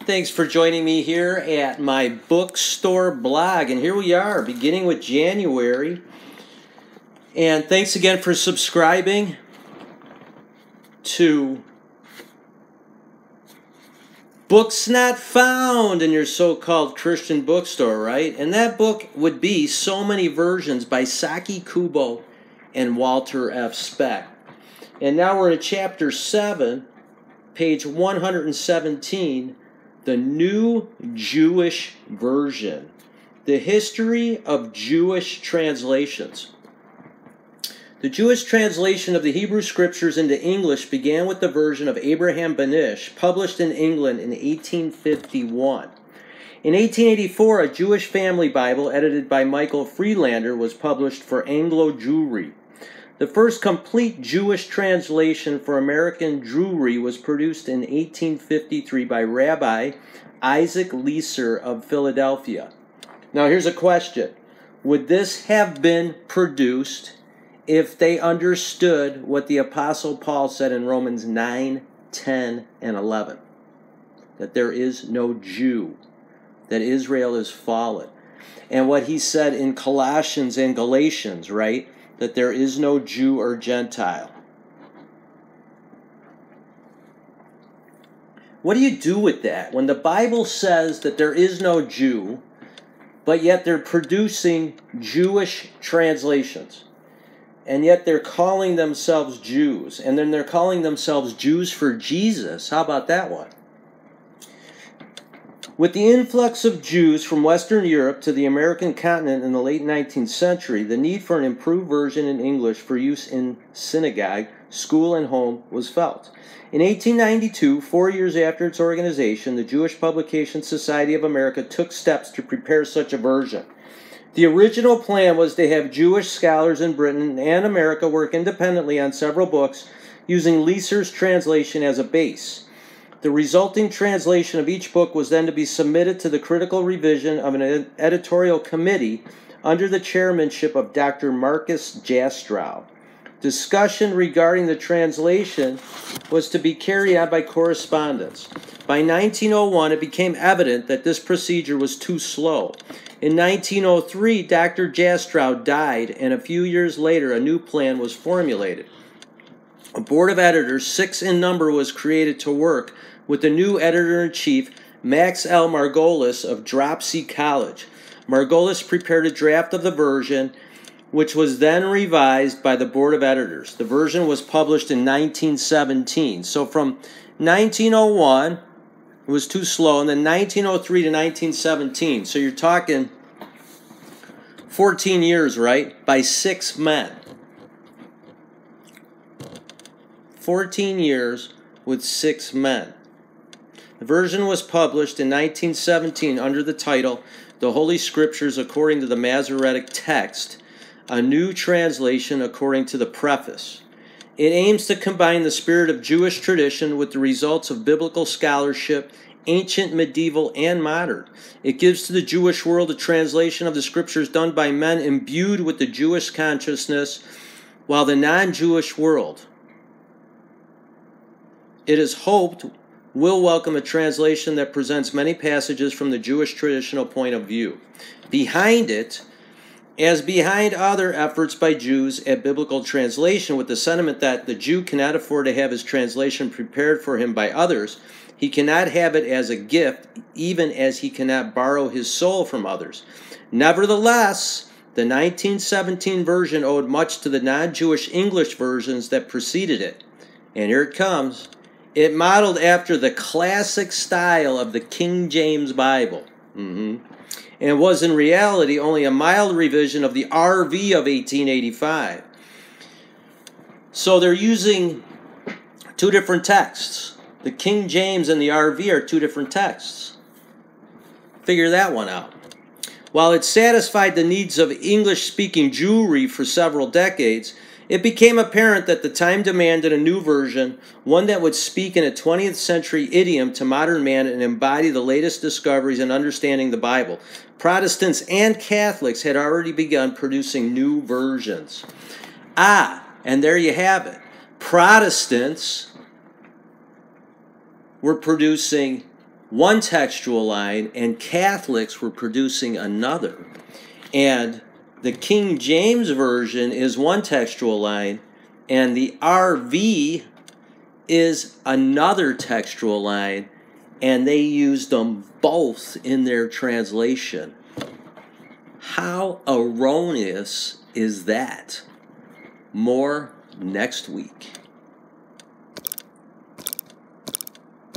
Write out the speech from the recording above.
Thanks for joining me here at my bookstore blog. And here we are, beginning with January. And thanks again for subscribing to Books Not Found in your so-called Christian bookstore, right? And that book would be So Many Versions by Saki Kubo and Walter F. Speck. And now we're in chapter 7, page 117, The New Jewish Version, the history of Jewish translations. The Jewish translation of the Hebrew Scriptures into English began with the version of Abraham Benish, published in England in 1851. In 1884, a Jewish family Bible edited by Michael Friedlander was published for Anglo-Jewry. The first complete Jewish translation for American Jewry was produced in 1853 by Rabbi Isaac Leeser of Philadelphia. Now here's a question. Would this have been produced if they understood what the Apostle Paul said in Romans 9, 10, and 11? That there is no Jew, that Israel is fallen. And what he said in Colossians and Galatians, right? That there is no Jew or Gentile. What do you do with that? When the Bible says that there is no Jew, but yet they're producing Jewish translations. And yet they're calling themselves Jews. And then they're calling themselves Jews for Jesus. How about that one? With the influx of Jews from Western Europe to the American continent in the late 19th century, the need for an improved version in English for use in synagogue, school, and home was felt. In 1892, 4 years after its organization, the Jewish Publication Society of America took steps to prepare such a version. The original plan was to have Jewish scholars in Britain and America work independently on several books using Leeser's translation as a base. The resulting translation of each book was then to be submitted to the critical revision of an editorial committee under the chairmanship of Dr. Marcus Jastrow. Discussion regarding the translation was to be carried out by correspondence. By 1901, it became evident that this procedure was too slow. In 1903, Dr. Jastrow died, and a few years later, a new plan was formulated. A board of editors, 6 in number, was created to work with the new editor-in-chief, Max L. Margolis of Dropsy College. Margolis prepared a draft of the version, which was then revised by the board of editors. The version was published in 1917. So from 1901, it was too slow, and then 1903 to 1917. So you're talking 14 years, right? By 6 men. 14 years with 6 men. The version was published in 1917 under the title, The Holy Scriptures According to the Masoretic Text, a new translation according to the preface. It aims to combine the spirit of Jewish tradition with the results of biblical scholarship, ancient, medieval, and modern. It gives to the Jewish world a translation of the Scriptures done by men imbued with the Jewish consciousness, while the non-Jewish world, it is hoped, will welcome a translation that presents many passages from the Jewish traditional point of view. Behind it, as behind other efforts by Jews at biblical translation, with the sentiment that the Jew cannot afford to have his translation prepared for him by others, he cannot have it as a gift, even as he cannot borrow his soul from others. Nevertheless, the 1917 version owed much to the non-Jewish English versions that preceded it. And here it comes. It modeled after the classic style of the King James Bible. And was in reality only a mild revision of the RV of 1885. So they're using 2 different texts. The King James and the RV are 2 different texts. Figure that one out. While it satisfied the needs of English-speaking Jewry for several decades, it became apparent that the time demanded a new version, one that would speak in a 20th century idiom to modern man and embody the latest discoveries in understanding the Bible. Protestants and Catholics had already begun producing new versions. And there you have it. Protestants were producing one textual line and Catholics were producing another. And the King James Version is one textual line, and the RV is another textual line, and they used them both in their translation. How erroneous is that? More next week.